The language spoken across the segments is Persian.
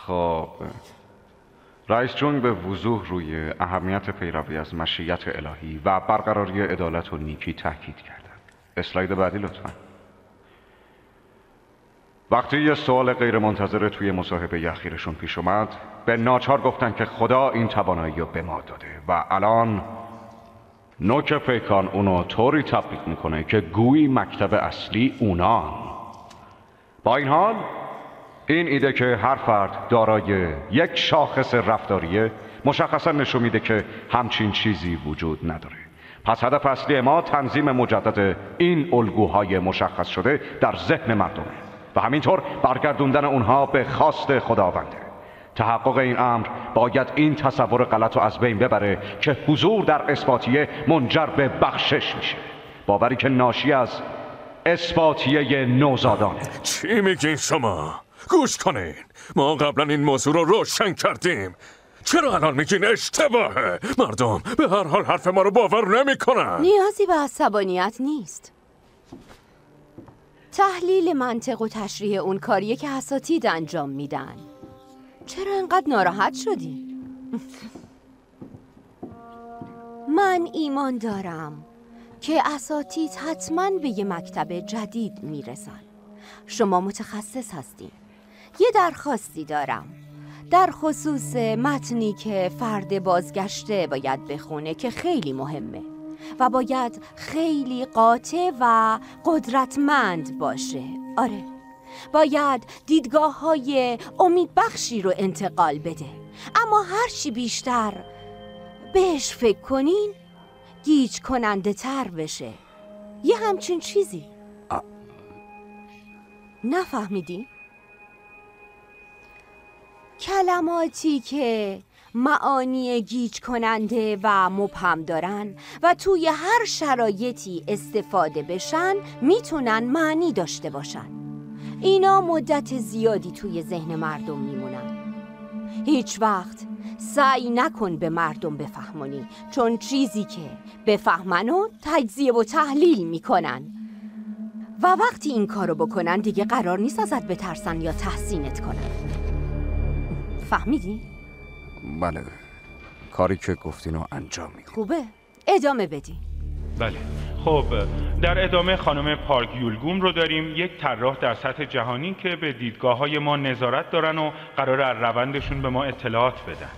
خب رئیس جون به وضوح روی اهمیت پیروی از مشیت الهی و برقراری عدالت و نیکی تاکید کردند. اسلاید بعدی لطفاً. وقتی یه سوال غیر منتظره توی مصاحبه اخیرشون پیش اومد، به ناچار گفتن که خدا این توانایی رو به ما داده و الان نوک پیکان اونو طوری تبلیغ میکنه که گویی مکتب اصلی اونان. با این حال این ایده که هر فرد دارای یک شاخص رفتاریه مشخصا نشون میده که همچین چیزی وجود نداره. پس هدف اصلی ما تنظیم مجدد این الگوهای مشخص شده در ذهن مردمه و همینطور برگردوندن اونها به خواست خداونده. تحقق این امر باید این تصور غلط رو از بین ببره که حضور در اثباتیه منجر به بخشش میشه، باوری که ناشی از اثباتیه نوزادانه. چی میگین شما؟ گوش کنین، ما قبلا این موضوع رو روشن کردیم. چرا الان میگین اشتباهه؟ مردم به هر حال حرف ما رو باور نمیکنن. نیازی به عصبانیت نیست. تحلیل منطق و تشریح اون کاریه که اساتید انجام میدن. چرا انقدر ناراحت شدی؟ من ایمان دارم که اساتید حتما به یه مکتب جدید میرسن. شما متخصص هستین. یه درخواستی دارم در خصوص متنی که فرد بازگشته باید بخونه که خیلی مهمه و باید خیلی قاطع و قدرتمند باشه. آره، باید دیدگاه‌های امیدبخشی رو انتقال بده، اما هر چی بیشتر بهش فکر کنین گیج کننده تر بشه. یه همچین چیزی. نفهمیدی؟ کلماتی که معانی گیج کننده و مبهم دارن و توی هر شرایطی استفاده بشن میتونن معنی داشته باشن. اینا مدت زیادی توی ذهن مردم میمونن. هیچ وقت سعی نکن به مردم بفهمونی، چون چیزی که بفهمنو تجزیه و تحلیل میکنن و وقتی این کارو بکنن دیگه قرار نیست ازت بترسن یا تحسینت کنن. فهمیدی؟ بله، کاری که گفتینو انجام میدیم. خوبه، ادامه بدین. بله. خب در ادامه خانم پارک یولگوم رو داریم، یک طراح در سطح جهانی که به دیدگاه‌های ما نظارت دارن و قراره از روندشون به ما اطلاعات بدن.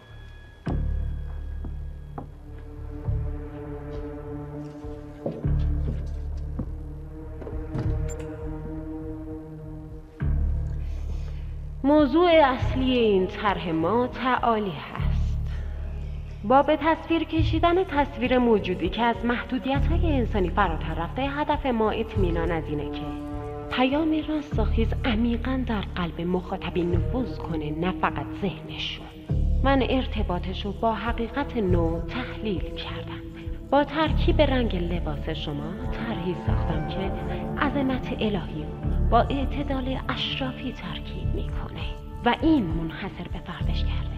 موضوع اصلی این طرح ما تعالی هست. با به تصویر کشیدن تصویر موجودی که از محدودیت‌های انسانی فراتر رفته، هدف ما اطمینان از اینه که پیامی رستاخیز عمیقاً در قلب مخاطبین نفوذ کنه، نه فقط ذهنشون. من ارتباطشو با حقیقت نو تحلیل کردم. با ترکیب رنگ لباس شما طرحی ساختم که عظمت الهی با اعتدال اشرافی ترکیب میکنه و این منحصر به فردش کرده.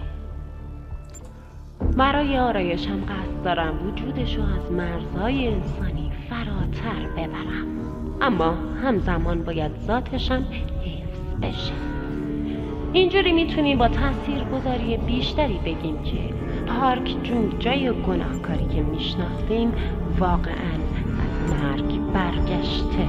برای آرایشم قصد دارم وجودشو از مرزهای انسانی فراتر ببرم، اما همزمان باید ذاتشم حفظ بشه. اینجوری میتونیم با تاثیرگذاری بیشتری بگیم که پارک جون جای گناهکاری که میشناختیم واقعاً از مرگ برگشته.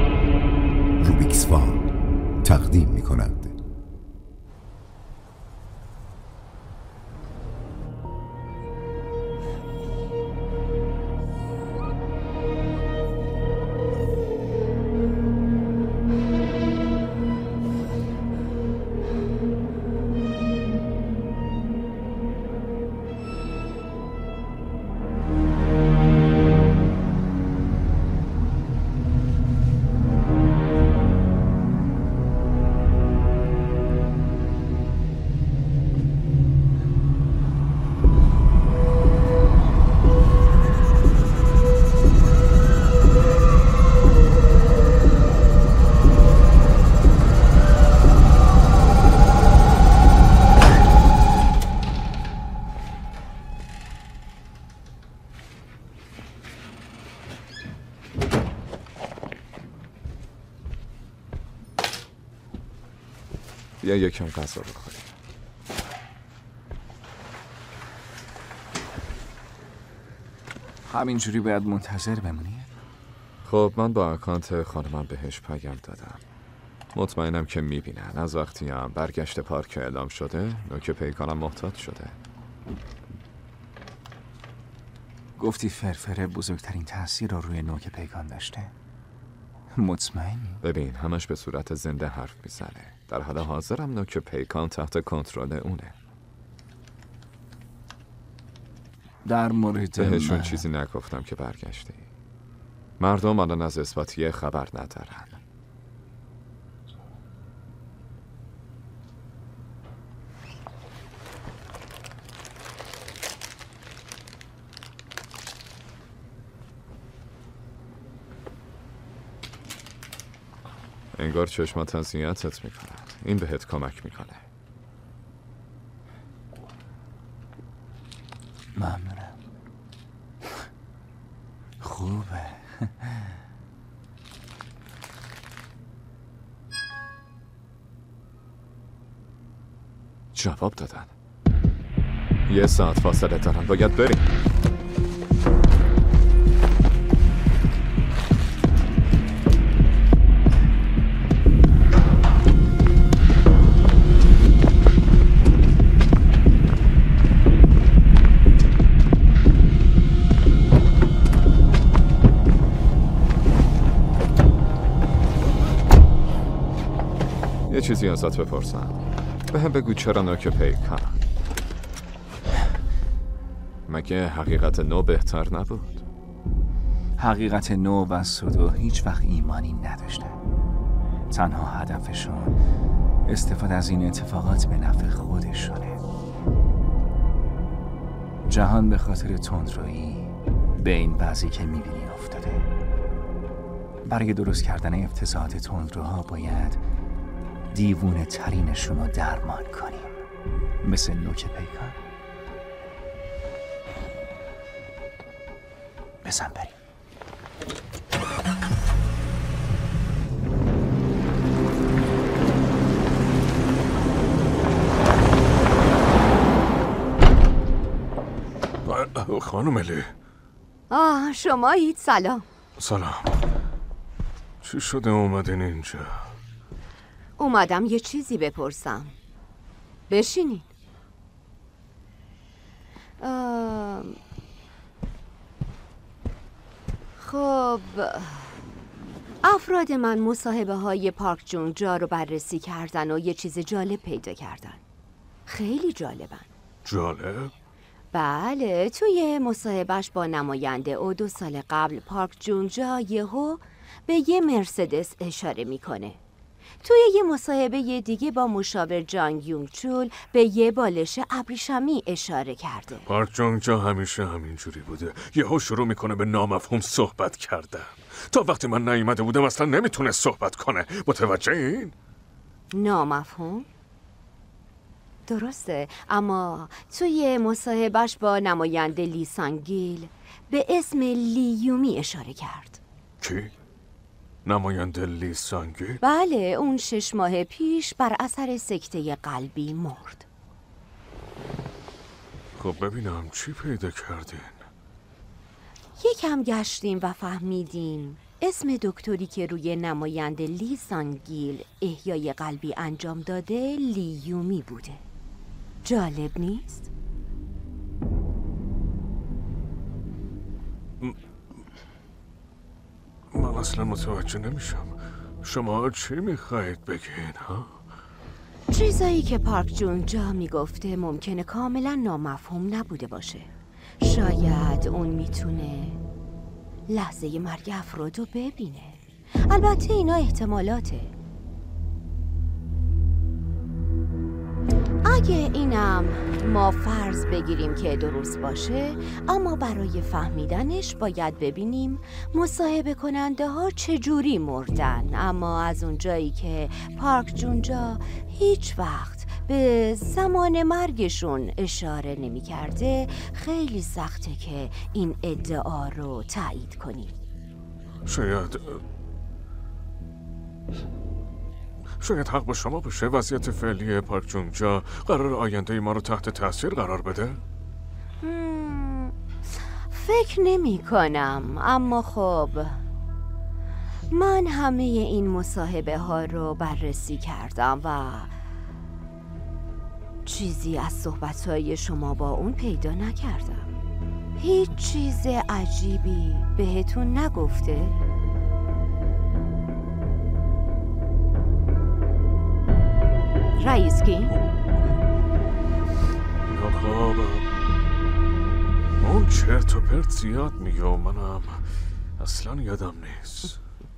تقدیم می‌کند. بیا یکم غذا بخوریم. همینجوری باید منتظر بمونی؟ خب من با اکانت خانمم بهش پیام دادم. مطمئنم که میبینن. از وقتی هم برگشت پارک اعلام شده نوک پیکانم محتاط شده. گفتی فرفره بزرگترین تاثیر رو روی نوک پیکان داشته؟ مطمئنی؟ ببین همش به صورت زنده حرف میزنه. در حال حاضرم نوک پیکان تحت کنترل اونه. در مورد بهشون چیزی نگفتم که برگشتی. مردم الان از اثباتیه خبر ندارن. انگار چشمات اذیتت میکنن. این بهت کمک میکنه. ممنونم. خوبه. جواب دادن. 1 ساعت فاصله دارن. باید بریم. یه چیزی ازت بپرسم. به هم بگو چرا نوک پیکان؟ مگه حقیقت نو بهتر نبود؟ حقیقت نو و سودو هیچ وقت ایمانی نداشتن. تنها هدفشون استفاده از این اتفاقات به نفع خودشونه. جهان به خاطر تندرویی به این وضعی که میبینی افتاده. برای درست کردن افتضاحات تندروها باید دیوونه ترینشون رو درمان کنیم، مثل نوک پیکان. بزن بریم. خانم الی. شمایید. سلام. سلام. چی شده اومدین اینجا؟ اومدم یه چیزی بپرسم. بشینین. خب افراد من مصاحبه های پارک جونگ جا رو بررسی کردن و یه چیز جالب پیدا کردن. خیلی جالبن. جالب؟ بله، توی مصاحبهش با نماینده او 2 سال قبل پارک جونگ جا یهو به یه مرسدس اشاره میکنه. توی یه مصاحبه دیگه با مشاور جانگ یونگ چول به یه بالش ابریشمی اشاره کرده. پارک جونگ جا همیشه همینجوری بوده. یهو شروع میکنه به نامفهوم صحبت کردن. تا وقتی من نیومده بودم اصلا نمیتونه صحبت کنه. متوجه این؟ نامفهوم؟ درسته، اما توی مصاحبهش با نماینده لی سانگیل به اسم لی یومی اشاره کرد. کی؟ نماینده لی سانگیل؟ بله، اون 6 ماه پیش بر اثر سکته قلبی مرد. خب ببینم چی پیدا کردین؟ یکم گشتیم و فهمیدیم اسم دکتری که روی نماینده لی سانگیل احیای قلبی انجام داده لی یومی بوده. جالب نیست؟ من اصلا متوجه نمیشم. شما چی میخواید بگین ها؟ چیزایی که پارک جونگ جا میگفته ممکنه کاملا نامفهوم نبوده باشه. شاید اون میتونه لحظه مرگ افرادو ببینه. البته اینا احتمالاته. اگه اینم ما فرض بگیریم که درست باشه، اما برای فهمیدنش باید ببینیم مصاحبه کننده ها چجوری مردن. اما از اون جایی که پارک جونگ جا هیچ وقت به زمان مرگشون اشاره نمی کرده، خیلی سخته که این ادعا رو تایید شاید حق با شما باشه. وضعیت فعلی پارک جونجا قرار آینده ما رو تحت تاثیر قرار بده؟ فکر نمی کنم، اما خب من همه این مصاحبه ها رو بررسی کردم و چیزی از صحبت‌های شما با اون پیدا نکردم. هیچ چیز عجیبی بهتون نگفته؟ رئیس کی؟ خب اون چرت و پرت زیاد میگه و منم اصلا یادم نیست.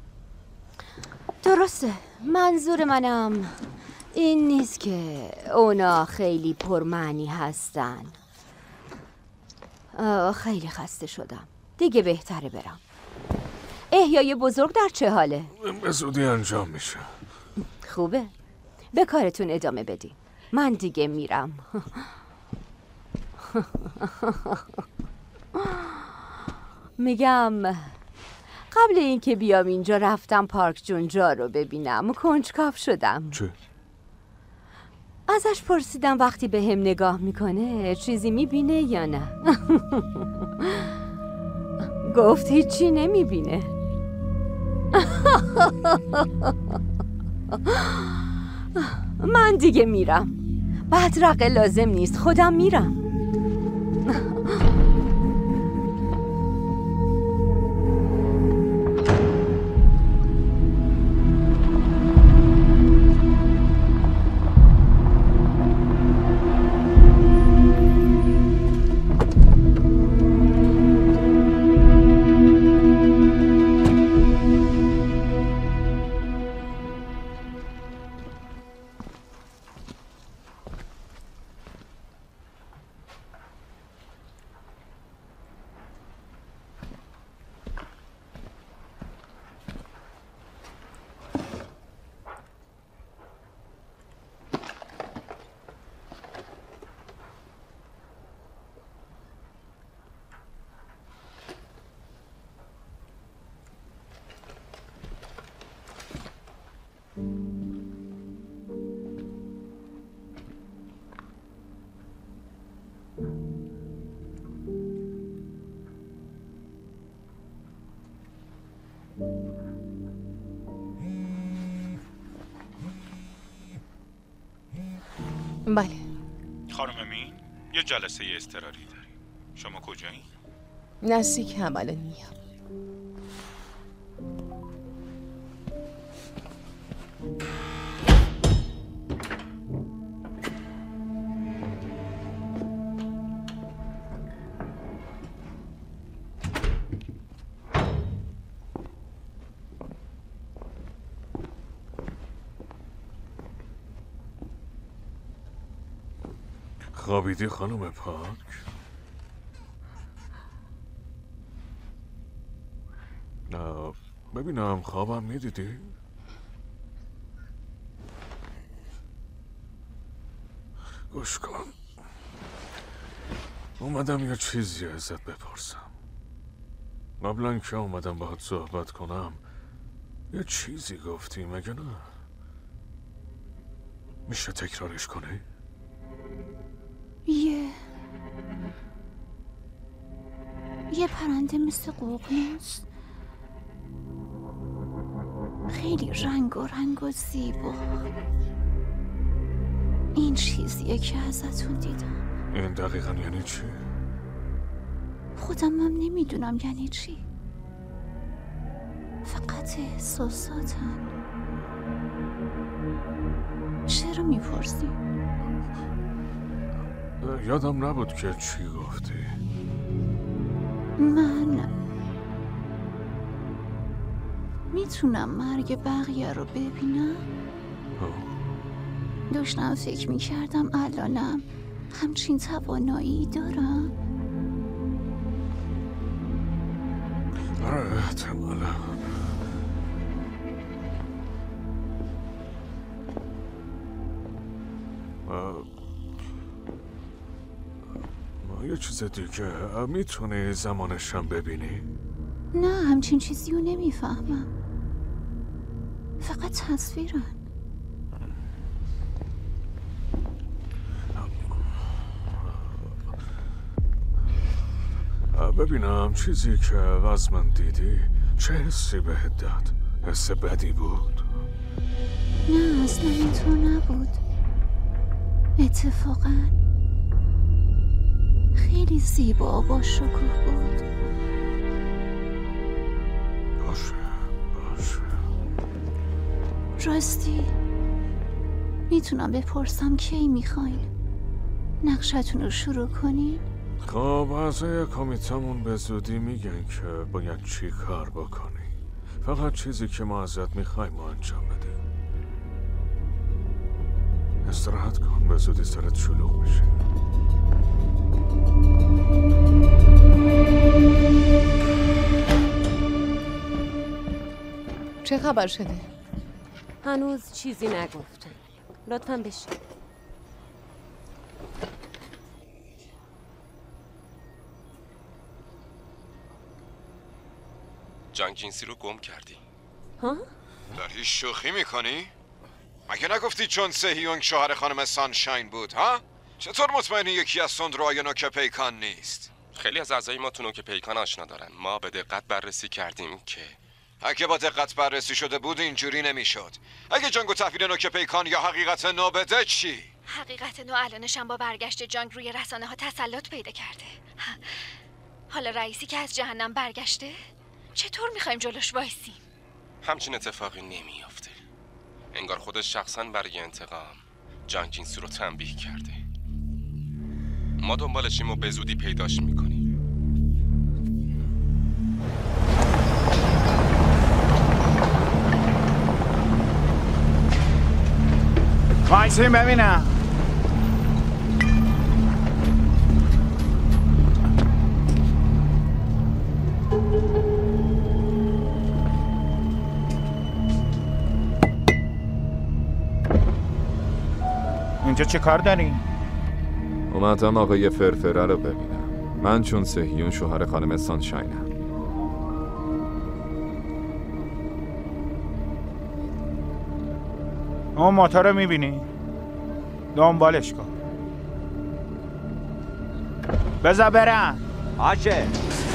درسته، منظور منم این نیست که اونا خیلی پرمعنی هستن. خیلی خسته شدم، دیگه بهتره برم. احیای بزرگ در چه حاله؟ به زودی انجام میشه. خوبه، به کارتون ادامه بدین، من دیگه میرم. میگم قبل اینکه بیام اینجا رفتم پارک جونجا رو ببینم، کنجکاو شدم. چه؟ ازش پرسیدم وقتی به هم نگاه میکنه چیزی میبینه یا نه. گفت هیچی نمیبینه. من دیگه میرم، بدرقه لازم نیست، خودم میرم. بله. خانم مین، یه جلسه اضطراری داریم. شما کجایی؟ نزدیک هم الان میام. خوابیدی خانم پاک؟ نه ببینم خوابم میدیدی؟ گوش کن، اومدم یه چیزی ازت بپرسم. قبلا که اومدم باهات صحبت کنم یه چیزی گفتی مگه نه؟ میشه تکرارش کنی؟ یه پرنده مثل ققنوس، خیلی رنگ و زیبا. این چیزیه که ازتون دیدم. این دقیقا یعنی چی؟ خودم هم نمیدونم یعنی چی، فقط احساساتم. چرا میپرسی؟ یادم نبود که چی گفتی. من میتونم مرگ بقیه رو ببینم؟ داشتم فکر میکردم الانم همچین توانایی دارم. آره احتمالا. یه چیز دیگه، میتونی زمانشم ببینی؟ نه، همچین چیزی رو نمیفهمم، فقط تصویرن. ببینم چیزی که از من دیدی چه حسی بهت داد؟ حس بدی بود؟ نه اصلا اینطور نبود. اتفاقا خیلی زیبا با شکوه بود. باشه راستی میتونم بپرسم کی میخواین نقشتون رو شروع کنین؟ خب اعضای کمیتمون به زودی میگن که باید چی کار بکنی. فقط چیزی که ما ازت میخوایم ما انجام بده. استراحت کن، به زودی سرت شلوغ میشه. چه خبر شده؟ هنوز چیزی نگفتم. لطفاً بشین. جانگینسی رو گم کردی. ها؟ داری شوخی میکنی؟ مگه نگفتی چون سهیونگ شوهر خانم سانشاین بود ها؟ چطور مطمئنی یکی از سندروهای نوک پیکان نیست؟ خیلی از اعضای ما تو نوک پیکان آشنا دارن. ما به دقت بررسی کردیم که اگه با دقت بررسی شده بود اینجوری نمیشد. اگه جانگو تحویل نوک پیکان یا حقیقت نو بده چی؟ حقیقت نو الانشم با برگشت جانگ روی رسانه ها تسلط پیدا کرده. حالا رئیسی که از جهنم برگشته چطور میخوایم جلوش وایسیم؟ همچین اتفاقی نمیافته. انگار خودش شخصا برای انتقام جانگینسی رو تنبیه کرده. ما دنبالشیم و به زودی پیداش میکنیم. وایسین ببینم. اینجا چه کار داری؟ اومدم آقای فرفره رو ببینم. من چون سهیون شوهر خانم سانشاینم. اون موتور رو میبینی؟ دنبالش کن. بذار برم. باشه.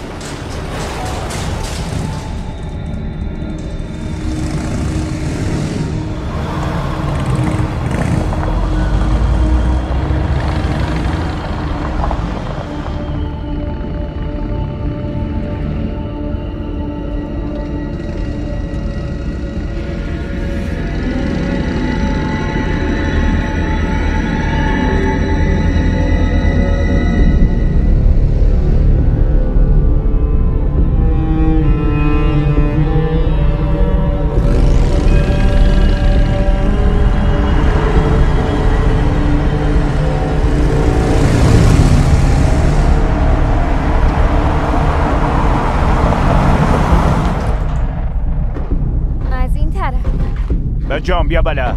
جان بیا بالا.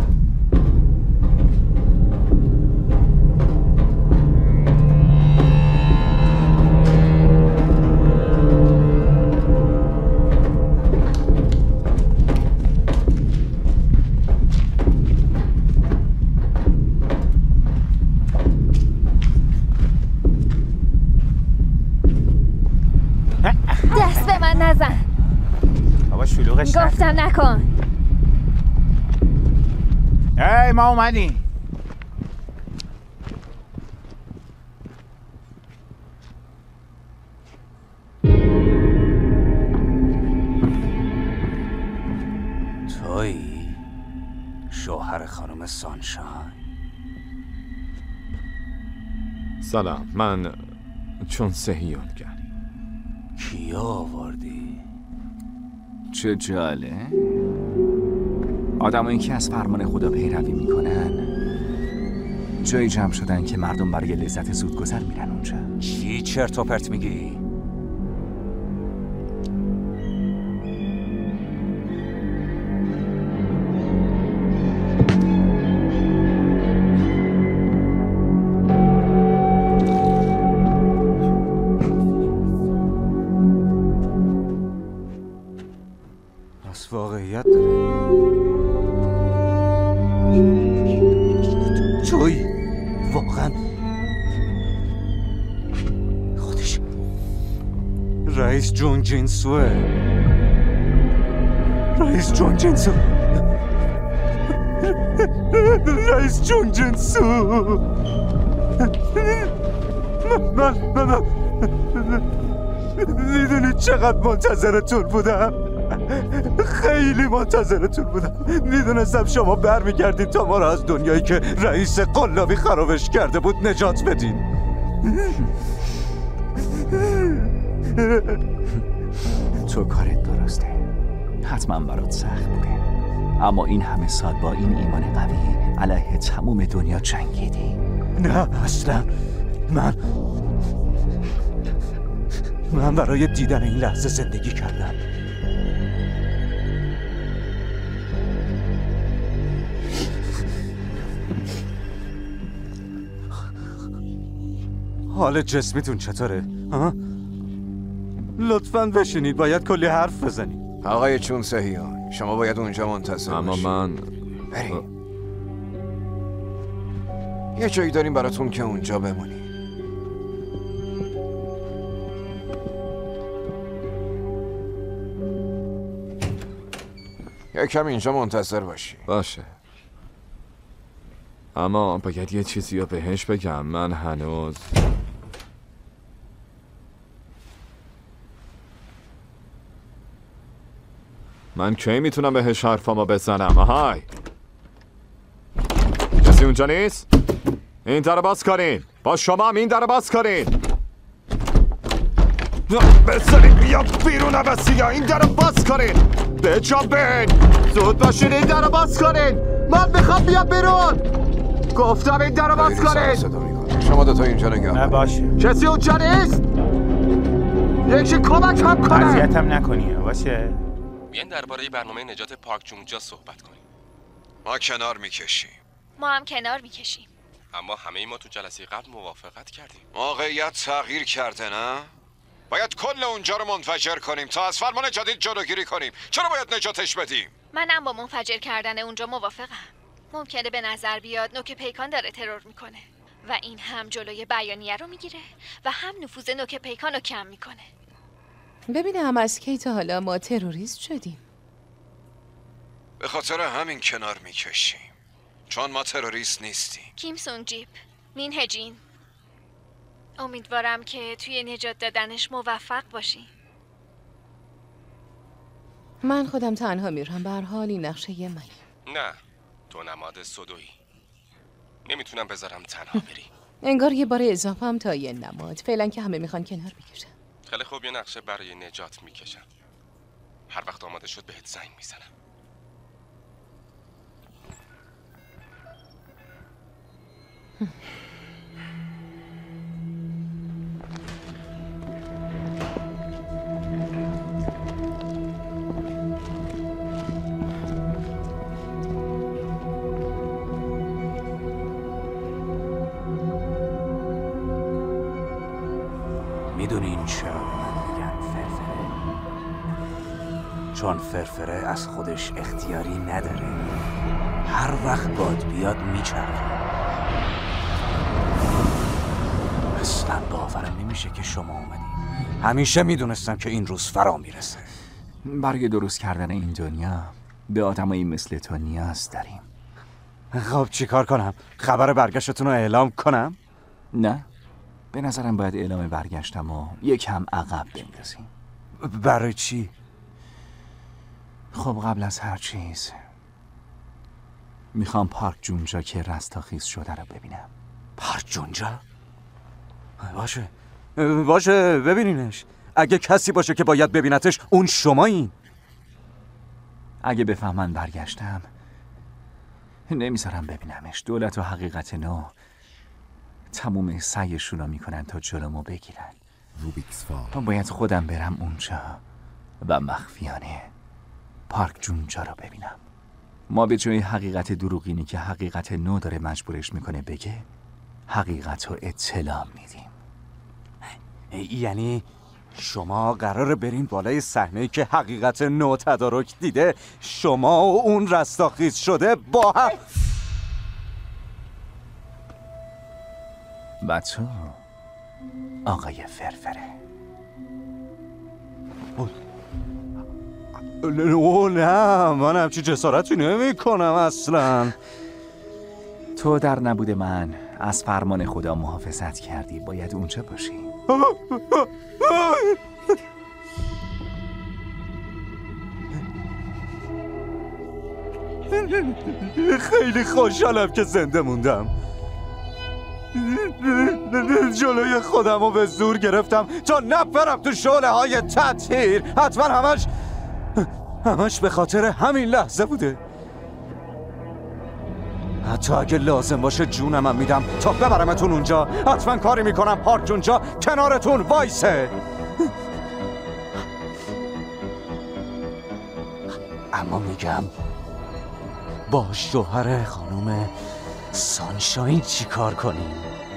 دست به من نزن. بابا شلوغش گفتم نکن. ای ما اومدیم. تویی شوهر خانم سانشاین؟ سلام، من چون سهیونگم. کی آوردی؟ چه جاله؟ آدمایی که از فرمان خدا پیروی میکنن جایی جمع شدن که مردم برای لذت زودگذر میرن اونجا. چی چرت و پرت میگی؟ پس واقعیت داره. جوی واقعا رئیس جون جینسوه. رئیس جون جینسو. رئیس جون جینسو. من میدونی چقدر منتظرتون بودم؟ خیلی منتظرتون بودم. میدونستم شما برمیگردید تا ما را از دنیایی که رئیس قلابی خرابش کرده بود نجات بدین. تو کارت درسته، حتما برات سخت بوده، اما این همه سال با این ایمان قوی علیه تموم دنیا جنگیدی. نه اصلا. من برای دیدن این لحظه زندگی کردم. حال جسمیتون چطوره؟ لطفاً بشینید، باید کلی حرف بزنید. آقای چون سهیون، شما باید اونجا منتظر باشید. اما من بریم. یه جایی داریم براتون که اونجا بمونی. یکم اینجا منتظر باشی. باشه، اما باید یه چیزی رو بهش بگم. من هنوز من کی میتونم بهش حرفامو بزنم؟ آهای، کسی اونجا نیست؟ این در باز کنین. با شما هم این در باز کنین. بزنین بیا بیرون عبسی‌ها. این در باز کنین. بجابین. زود باشین این در باز کنین. من میخوام بیا بیرون. گفتم این در باز کنین. شما دوتا اینجا نگاه. نه باشه. کسی اونجا نیست؟ یکی کمک هم کنه. اذیتم نکنی. باشه. بیاین درباره برنامه نجات پارک جونجا صحبت کنیم. ما کنار میکشیم. ما هم کنار میکشیم. اما همه ما تو جلسه قبل موافقت کردیم. موقعیت تغییر کرده نه؟ باید کل اونجا رو منفجر کنیم تا از فرمان جدید جلوگیری کنیم. چرا باید نجاتش بدیم؟ منم با منفجر کردن اونجا موافقم. ممکنه به نظر بیاد نوک پیکان داره ترور میکنه و این هم جلوی بیانیه رو میگیره و هم نفوذ نوک پیکان رو کم میکنه. ببینم از کی تا حالا ما تروریست شدیم؟ به خاطر همین کنار میکشیم، چون ما تروریست نیستیم. کیم سونگ جیپ، مین هجین، امیدوارم که توی نجات دادنش موفق باشی. من خودم تنها میرم. به هر حال این نقشه منی. نه، تو نماد سودویی. نمیتونم بذارم تنها بری. انگار یه بار اضافه هم تا یه نماد. فعلا که همه میخوان کنار بکشن. خیلی خوب، یه نقشه برای نجات میکشم. هر وقت آماده شد بهت زنگ میزنم. میدونین چرا من میگن فرفره؟ چون فرفره از خودش اختیاری نداره. هر وقت باد بیاد میچرخه. اصلا باورم نمیشه که شما اومدین. همیشه میدونستم که این روز فرا میرسه. برای درست کردن این دنیا به آدمایی مثل تو نیاز داریم. خب چی کار کنم؟ خبر برگشتتون رو اعلام کنم؟ نه، به نظرم باید اعلام برگشتم و یکم عقب بندازیم. برای چی؟ خب قبل از هر چیز میخوام پارک جونجا که رستاخیز شده رو ببینم. پارک جونجا؟ باشه ببینینش. اگه کسی باشه که باید ببینتش اون شمایین. اگه بفهمن برگشتم نمیذارم ببینمش. دولت و حقیقت نو تموم سعیشون رو میکنن تا جلومو بگیرن. من باید خودم برم اونجا و مخفیانه پارک جونجا رو ببینم. ما به جای حقیقت دروغینی که حقیقت نو داره مجبورش میکنه بگه، حقیقت رو اطلاع میدیم. یعنی شما قراره برین بالای صحنه‌ای که حقیقت نو تدارک دیده، شما و اون رستاخیز شده با هم. و تو آقای فرفره نه من همچی جسارتی نمی کنم اصلا. تو در نبود من از فرمان خدا محافظت کردی، باید اونجا باشی. خیلی خوشحالم که زنده موندم. جلوی خودم رو به زور گرفتم تا نپرم تو شعله های تطهیر. حتما همش به خاطر همین لحظه بوده. حتی اگه لازم باشه جونم میدم تا ببرمتون اونجا. حتما کاری میکنم پارک اونجا کنارتون وایسه. اما میگم با شوهر خانم سانشاین چی کار کنیم؟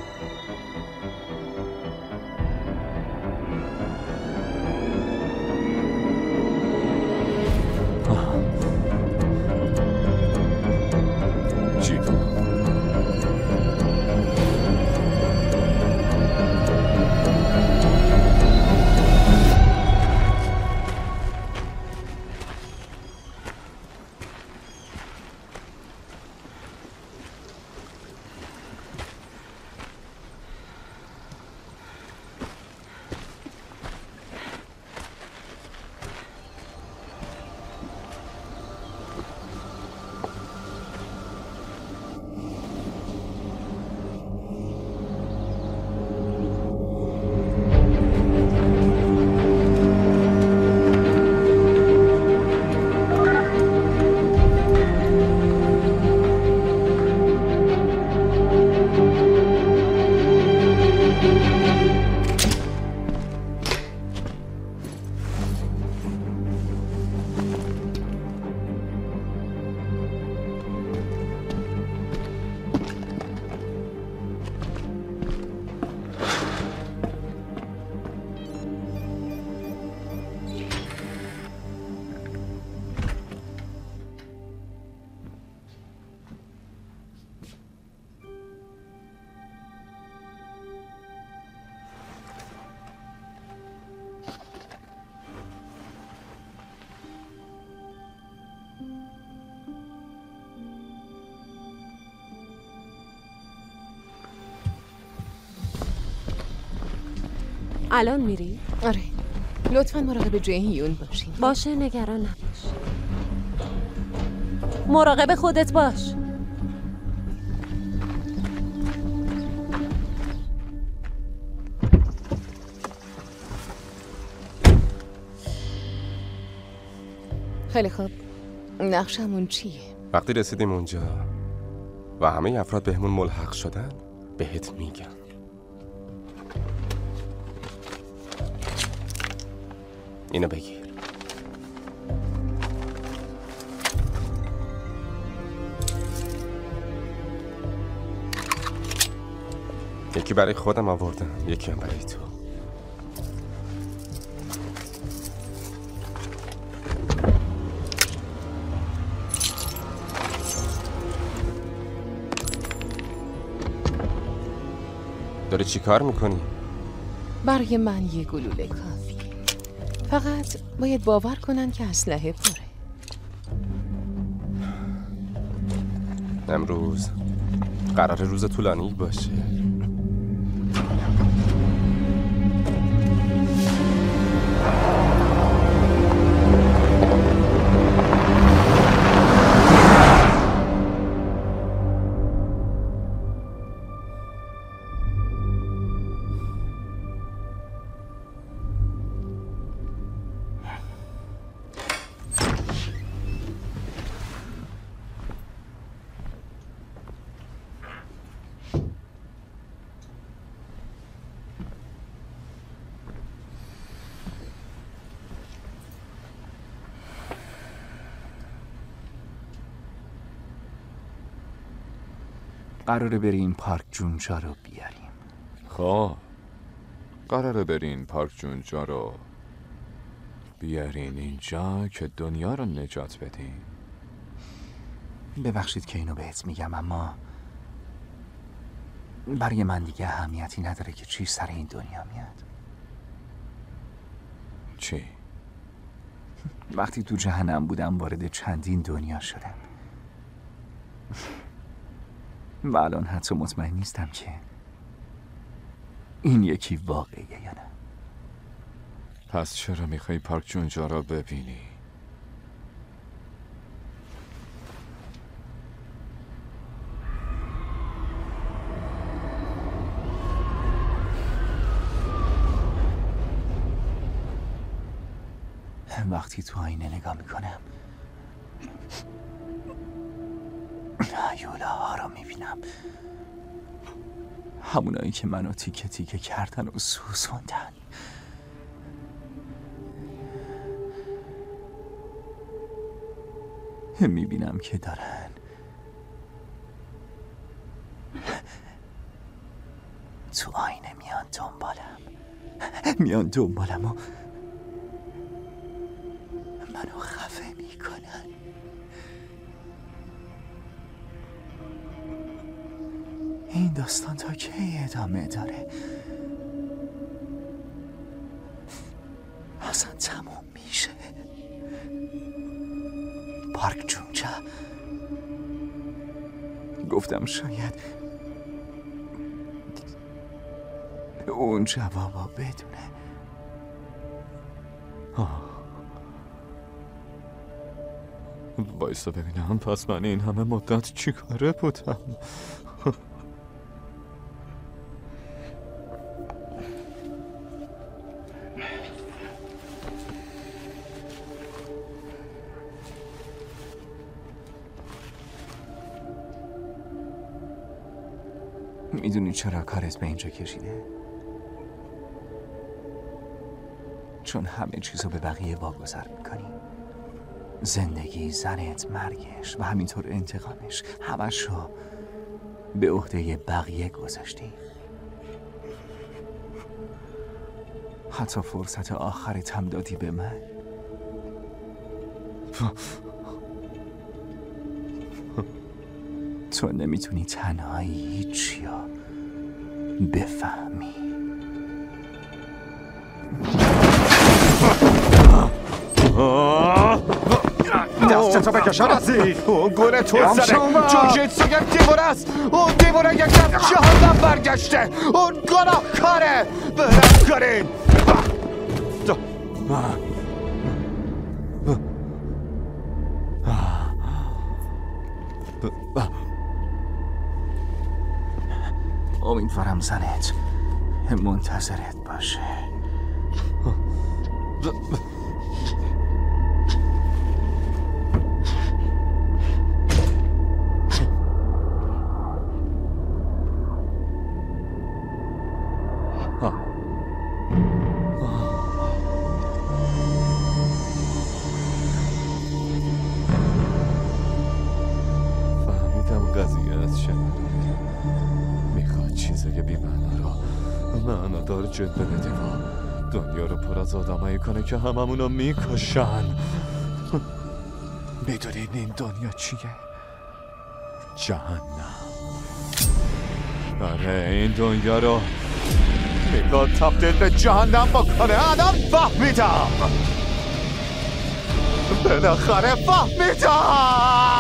الان میری؟ آره. لطفاً مراقب جهیون باشین. باشه نگران نباش. مراقب خودت باش. خیلی خوب. نقشمون چیه؟ وقتی رسیدیم اونجا و همه افراد بهمون ملحق شدن بهت میگم. اینو بگیر. یکی برای خودم آوردم، یکی هم برای تو. داری چی کار میکنی؟ برای من یه گلوله کافی. فقط باید باور کنن که اسلحه پره. امروز قرار روز طولانی باشه. قراره بریم پارک جونجا رو بیاریم. خب قراره برین پارک جونجا رو بیارین اینجا که دنیا رو نجات بدین. ببخشید که اینو بهت میگم، اما برای من دیگه اهمیتی نداره که چی سر این دنیا میاد. چی؟ وقتی تو جهنم بودم وارد چندین دنیا شدم و الان حتی مطمئن نیستم که این یکی واقعیه یا نه. پس چرا میخوای پارک جونجا را ببینی؟ وقتی تو آینه نگاه میکنم هیولا ها رو میبینم، همونایی که منو تیکه تیکه کردن و سوزوندن. میبینم که دارن تو آینه میان دنبالم و منو خفه میکنن. این داستان تا کی ادامه داره؟ اصلا تموم میشه؟ پارک جونجا گفتم شاید اون جوابا بدونه. وایسا ببینم پس من این همه مدت چی کاره بودم؟ میدونی چرا کارت به اینجا کشیده؟ چون همه چیزو به بقیه واگذار میکنی. زندگی، زنت، مرگش و همینطور انتقامش، همشو به عهده بقیه گذاشتی. حتی فرصت آخرت هم دادی به من. تو نمیتونی تنهایی هیچی رو بفهمی. دستتو بکشن ازی اون گونه تو زده جوجیتسو یک دیواره است. اون دیواره یک از جهنم برگشته. اون گناه کاره. برم کنین. امیدوارم زنت منتظرت باشه. فهمیدم قضیه از چه میخواد چیزای بی‌معنا رو معنا دار جلوه بده و دنیا رو پر از آدمایی کنه که هممونو میکشن. میدونین این دنیا چیه؟ جهنم. آره این دنیا رو میخواد تبدیل به جهنم بکنه. الان فهمیدم. بالاخره فهمیدم.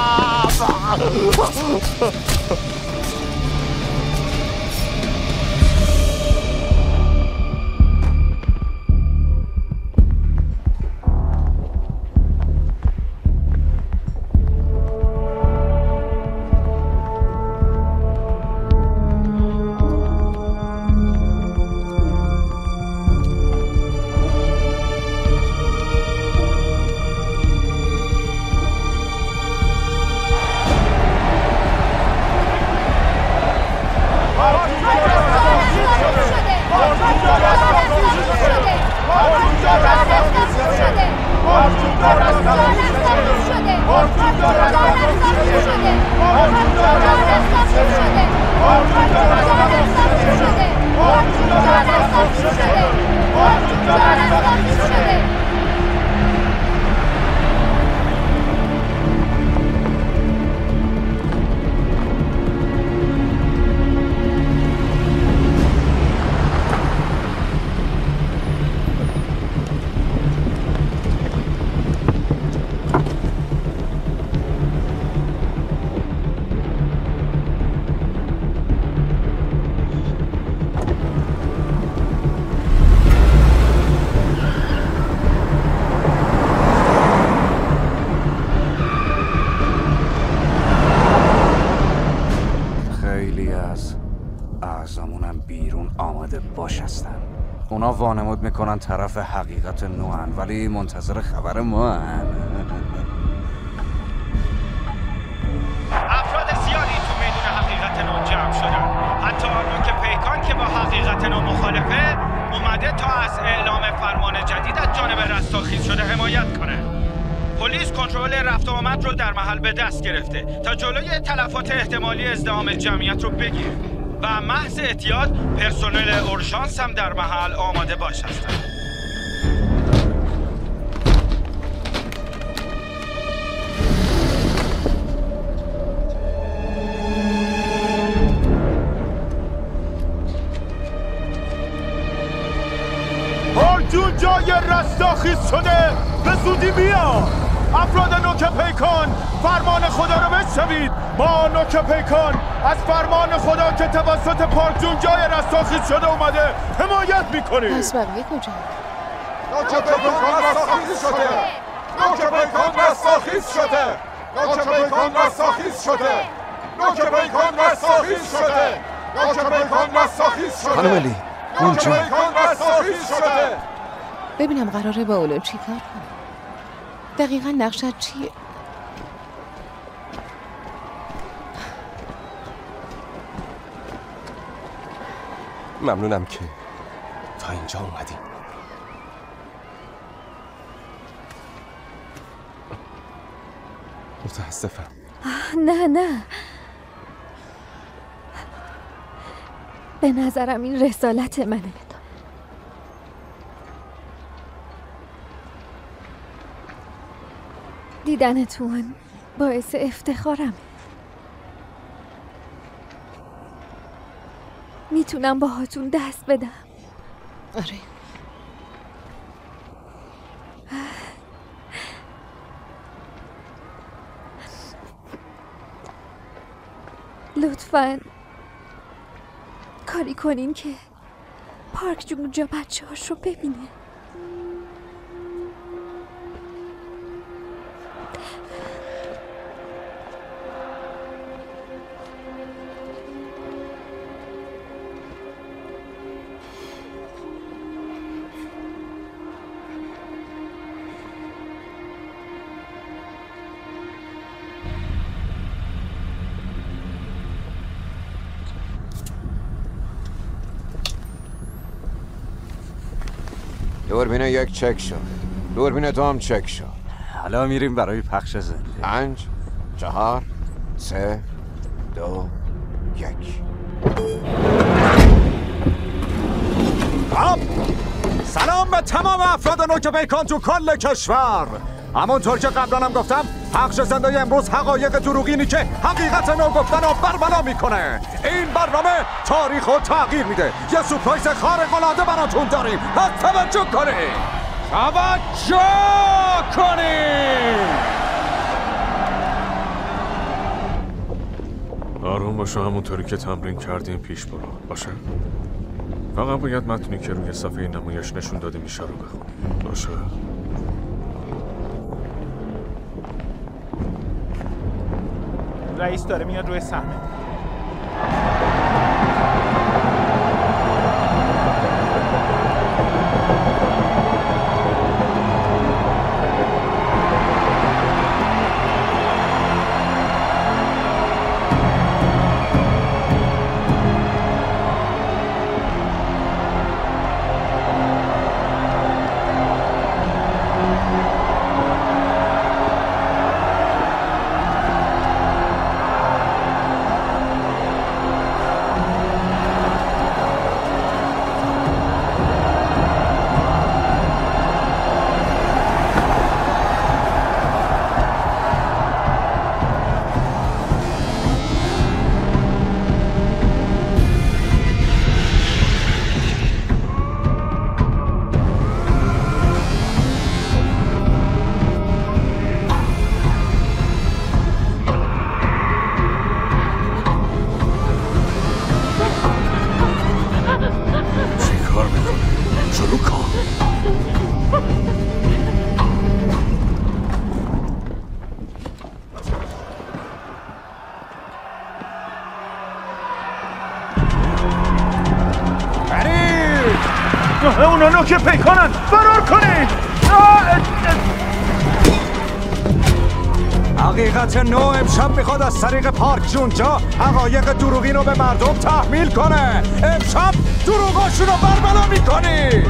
باش هستن. اونا وانمود میکنن طرف حقیقت نوان، ولی منتظر خبر ما هن. افراد زیادی تو میدون حقیقت نو جمع شدن. حتی نوک پیکان که با حقیقت نو مخالفه اومده تا از اعلام فرمان جدید از جانب رستاخیز شده حمایت کنه. پلیس کنترل رفت و آمد رو در محل به دست گرفته تا جلوی تلفات احتمالی ازدحام جمعیت رو بگیره و محض احتیاط پرسنل اورژانس هم در محل آماده باش هستن. جون جای رستاخیز شده، به زودی بیا. افراد نوک پیکان فرمان خدا رو بشنوید. ما نوک پیکان از فرمان خدا که توسط پارک جون جای رستاخیز شده اومده حمایت میکنیم. پس بقیه کجا؟ نوک پیکان رستاخیز شده. نوک پیکان رستاخیز شده. نوک پیکان رستاخیز شده. نوک پیکان رستاخیز شده. نوک پیکان رستاخیز شده. خانم علی اونجا نوک پیکان رستاخیز شده. ببینم قراره با اونو چی کار کنم. دقیقا نقشت چیه؟ ممنونم که تا اینجا اومدیم. متاسفم. نه به نظرم این رسالت منه. دیدنتون باعث افتخارم. میتونم باهاتون دست بدم. آره. لطفاً کاری کنین که پارک جون جا بچه هاش رو ببینه. دوربین یک چک شد. دوربین دوم چک شد. حالا میریم برای پخش زنده. 5 4 3 2 1. سلام به تمام افراد نوک پیکان تو کل کشور. همونطور که قبلا هم گفتم، پخش زنده امروز حقایق دروغینی که حقیقت نو گفتن رو برملا میکنه. این برنامه تاریخ رو تغییر میده. یه سورپرایز خارق العاده براتون داریم. توجه کنید. توجه کنید. آروم باشه، همونطوری که تمرین کردیم پیش برو. باشه؟ فقط باید متنی که روی صفحه نمایش نشون داده میشه رو بخونی. باشه؟ رئیس داره میاد روی صحنه. اونا نوک پیکانن، فرار کنید. حقیقت نو امشب میخواد از طریق پارک جونجا حقایق دروغین رو به مردم تحمیل کنه. امشب دروغاشون رو بربلا میکنی.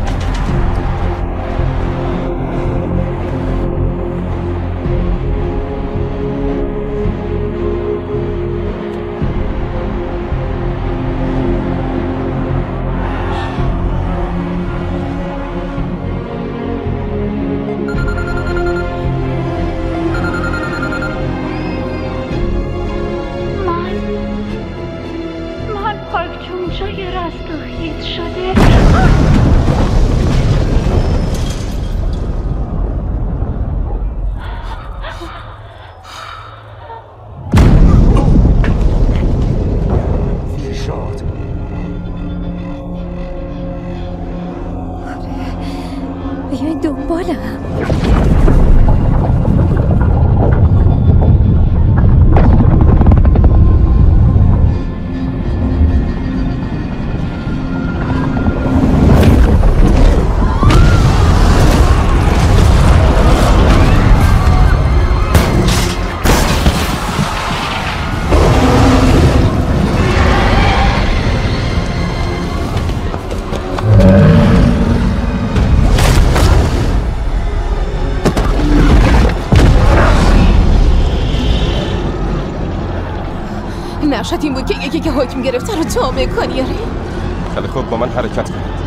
بیاین دنبالم. نقشت این بود که یکی که حکم گرفته رو جامعه کنی. خیلی خوب با من حرکت کنید.